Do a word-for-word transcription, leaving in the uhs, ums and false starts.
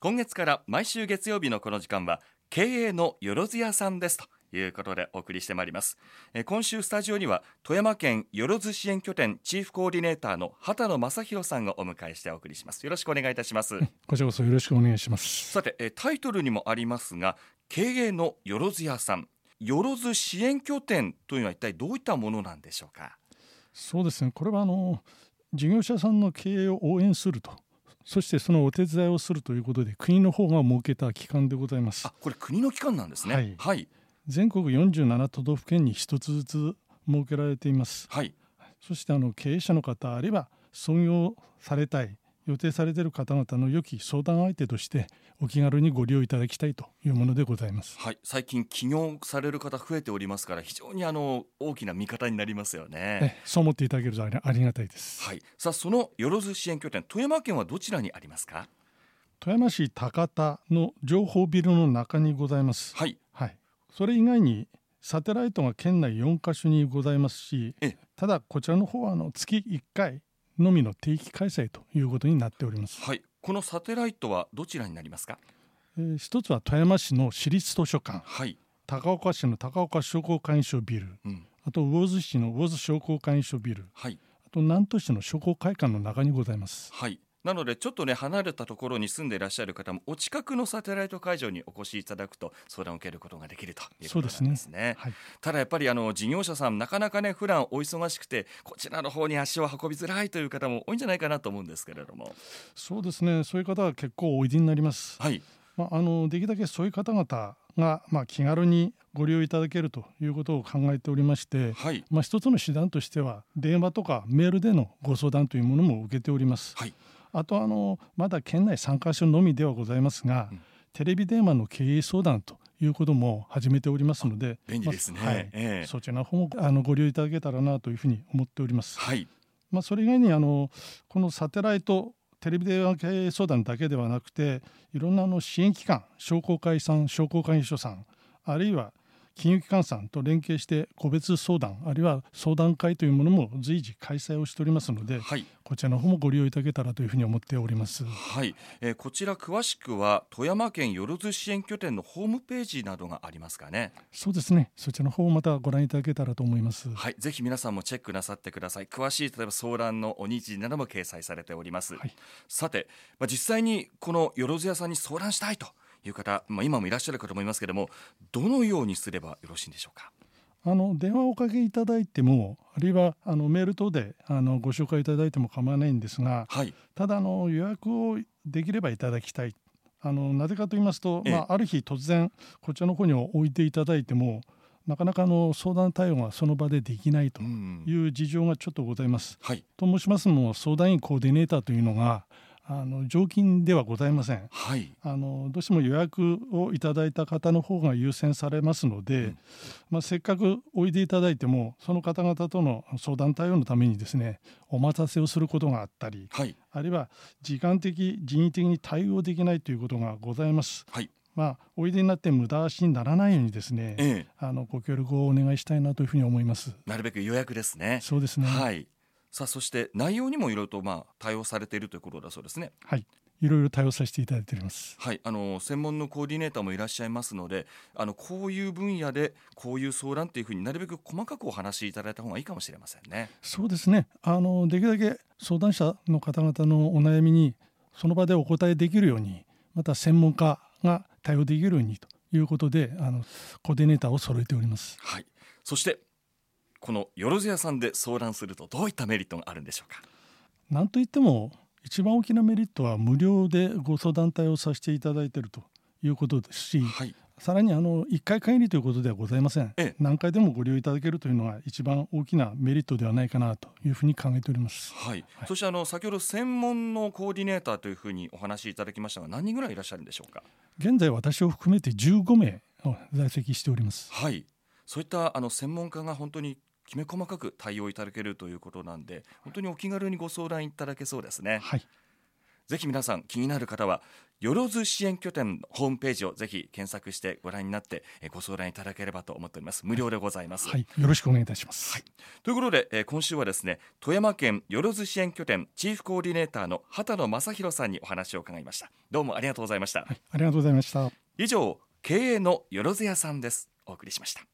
今月から毎週月曜日のこの時間は経営のよろずやさんですということでお送りしてまいります。え今週スタジオには富山県よろず支援拠点チーフコーディネーターの畑野正弘さんをお迎えしてお送りします。よろしくお願いいたします。 こちらこそよろしくお願いします。 さてえタイトルにもありますが、経営のよろずやさん、よろず支援拠点というのは一体どういったものなんでしょうか。 そうですね、これはあの事業者さんの経営を応援すると、そしてそのお手伝いをするということで国の方が設けた機関でございます。 あ、これ国の機関なんですね。 はい、 はい、 全国よんじゅうなな都道府県に一つずつ設けられています。 はい、 そしてあの経営者の方、あるいは創業されたい予定されている方々の良き相談相手としてお気軽にご利用いただきたいというものでございます。 はい、最近起業される方増えておりますから、非常にあの大きな味方になりますよね。 えそう思っていただけるとあり、ありがたいです。 はい、さあそのよろず支援拠点、富山県はどちらにありますか。 富山市高田の情報ビルの中にございます。 はい、 はい、それ以外にサテライトが県内よんカ所にございますし、 えただこちらの方はあの月いっかいのみの定期開催ということになっております。 はい、このサテライトはどちらになりますか。 えー一つは富山市の市立図書館、 はい、 高岡市の高岡商工会議所ビル、 うん、 あと魚津市の魚津商工会議所ビル、 はい、 あと南砺市の商工会館の中にございます。 はい、なのでちょっとね離れたところに住んでいらっしゃる方もお近くのサテライト会場にお越しいただくと相談を受けることができるということなんですね。 そうですね。はい、 ただやっぱりあの事業者さんなかなかね普段お忙しくてこちらの方に足を運びづらいという方も多いんじゃないかなと思うんですけれども。 そうですね、そういう方は結構おいでになります。 はい、 まあ、あのできるだけそういう方々が、まあ、気軽にご利用いただけるということを考えておりまして、 はい、 まあ、一つの手段としては電話とかメールでのご相談というものも受けております。 はい、 あとあのまだ県内さんカ所のみではございますが、うん、テレビ電話の経営相談ということも始めておりますので、 便利ですね。 まあはいえー、 そちらの方もあのご利用いただけたらなというふうに思っております。 はい、 まあ、それ以外にあのこのサテライトテレビ電話経営相談だけではなくて、いろんなあの支援機関、商工会さん、商工会議所さん、あるいは金融機関さんと連携して個別相談、あるいは相談会というものも随時開催をしておりますので、 はい、 こちらの方もご利用いただけたらというふうに思っております。 はい、えー、こちら詳しくは富山県よろず支援拠点のホームページなどがありますかね。 そうですね、そちらの方をまたご覧いただけたらと思います。 はい、ぜひ皆さんもチェックなさってください。詳しい例えば相談のお日時なども掲載されております。はい、さて、まあ、実際にこのよろずやさんに相談したいという方、まあ、今もいらっしゃるかと思いますけれども、どのようにすればよろしいんでしょうか。 あの電話をおかけいただいても、あるいはあのメール等であのご紹介いただいても構わないんですが、はい、ただあの予約をできればいただきたい。あのなぜかと言いますと、まあ、ある日突然こちらの方に置いていただいてもなかなかあの相談対応がその場でできないという事情がちょっとございます。はい、と申しますのも、相談員コーディネーターというのがあの常勤ではございません。はい、あのどうしても予約をいただいた方の方が優先されますので、うん、まあ、せっかくおいでいただいてもその方々との相談対応のためにですね、お待たせをすることがあったり、はい、あるいは時間的人為的に対応できないということがございます。はい、まあ、おいでになって無駄足にならないようにですね、ええ、あのご協力をお願いしたいなというふうに思います。 なるべく予約ですね。 そうですね。 はい、さあそして内容にもいろいろとまあ対応されているということだそうですね。 はい、いろいろ対応させていただいております。 はい、あの専門のコーディネーターもいらっしゃいますので、あのこういう分野でこういう相談というふうになるべく細かくお話しいただいた方がいいかもしれませんね。 そうですね、あのできるだけ相談者の方々のお悩みにその場でお答えできるように、また専門家が対応できるようにということで、あのコーディネーターを揃えております。 はい、そしてこのよろずやさんで相談するとどういったメリットがあるんでしょうか。 なんといっても一番大きなメリットは無料でご相談対応させていただいているということですし、はい、さらにあのいっかい限りということではございません。ええ、何回でもご利用いただけるというのが一番大きなメリットではないかなというふうに考えております。 はい、はい、そしてあの先ほど専門のコーディネーターというふうにお話しいただきましたが、何人ぐらいいらっしゃるんでしょうか。 現在私を含めてじゅうごめい在籍しております。 はい、そういったあの専門家が本当にきめ細かく対応いただけるということなんで、本当にお気軽にご相談いただけそうですね。 はい、 ぜひ皆さん気になる方はよろず支援拠点のホームページをぜひ検索してご覧になってご相談いただければと思っております。無料でございます。 はい、よろしくお願いいたします。 はい、ということで、えー、今週はですね、富山県よろず支援拠点チーフコーディネーターの畑野正弘さんにお話を伺いました。どうもありがとうございました。 はい、ありがとうございました。 以上、経営のよろず屋さんです。お送りしました。